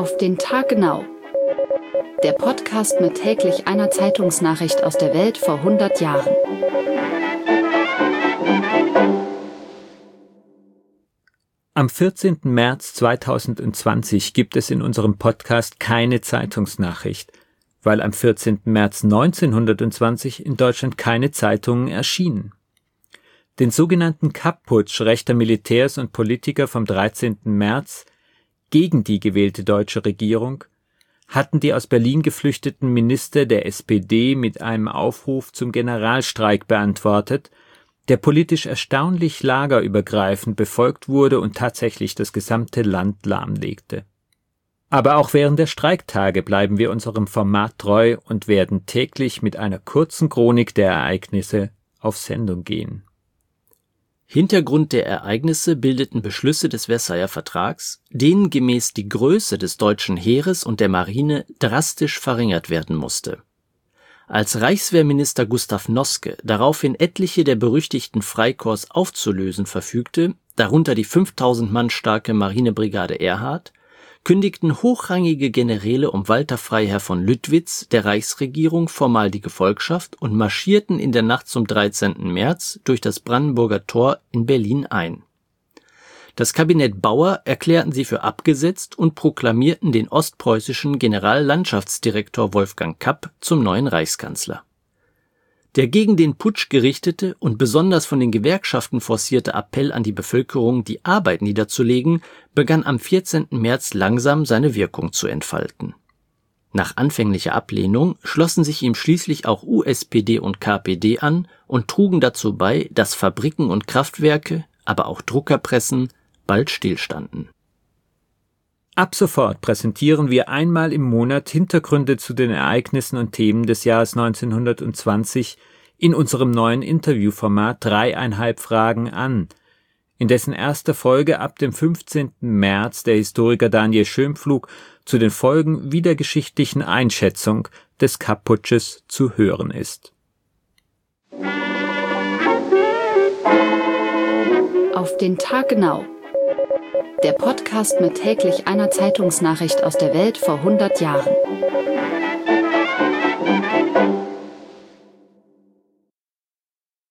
Auf den Tag genau. Der Podcast mit täglich einer Zeitungsnachricht aus der Welt vor 100 Jahren. Am 14. März 2020 gibt es in unserem Podcast keine Zeitungsnachricht, weil am 14. März 1920 in Deutschland keine Zeitungen erschienen. Den sogenannten Kapp-Putsch rechter Militärs und Politiker vom 13. März gegen die gewählte deutsche Regierung hatten die aus Berlin geflüchteten Minister der SPD mit einem Aufruf zum Generalstreik beantwortet, der politisch erstaunlich lagerübergreifend befolgt wurde und tatsächlich das gesamte Land lahmlegte. Aber auch während der Streiktage bleiben wir unserem Format treu und werden täglich mit einer kurzen Chronik der Ereignisse auf Sendung gehen. Hintergrund der Ereignisse bildeten Beschlüsse des Versailler Vertrags, denen gemäß die Größe des deutschen Heeres und der Marine drastisch verringert werden musste. Als Reichswehrminister Gustav Noske daraufhin etliche der berüchtigten Freikorps aufzulösen verfügte, darunter die 5000 Mann starke Marinebrigade Erhard, kündigten hochrangige Generäle um Walter Freiherr von Lüttwitz der Reichsregierung formal die Gefolgschaft und marschierten in der Nacht zum 13. März durch das Brandenburger Tor in Berlin ein. Das Kabinett Bauer erklärten sie für abgesetzt und proklamierten den ostpreußischen Generallandschaftsdirektor Wolfgang Kapp zum neuen Reichskanzler. Der gegen den Putsch gerichtete und besonders von den Gewerkschaften forcierte Appell an die Bevölkerung, die Arbeit niederzulegen, begann am 14. März langsam seine Wirkung zu entfalten. Nach anfänglicher Ablehnung schlossen sich ihm schließlich auch USPD und KPD an und trugen dazu bei, dass Fabriken und Kraftwerke, aber auch Druckerpressen bald stillstanden. Ab sofort präsentieren wir einmal im Monat Hintergründe zu den Ereignissen und Themen des Jahres 1920 in unserem neuen Interviewformat 3,5 Fragen an, in dessen erster Folge ab dem 15. März der Historiker Daniel Schönpflug zu den Folgen wie der geschichtlichen Einschätzung des Kapp-Putsches zu hören ist. Auf den Tag genau. Der Podcast mit täglich einer Zeitungsnachricht aus der Welt vor 100 Jahren.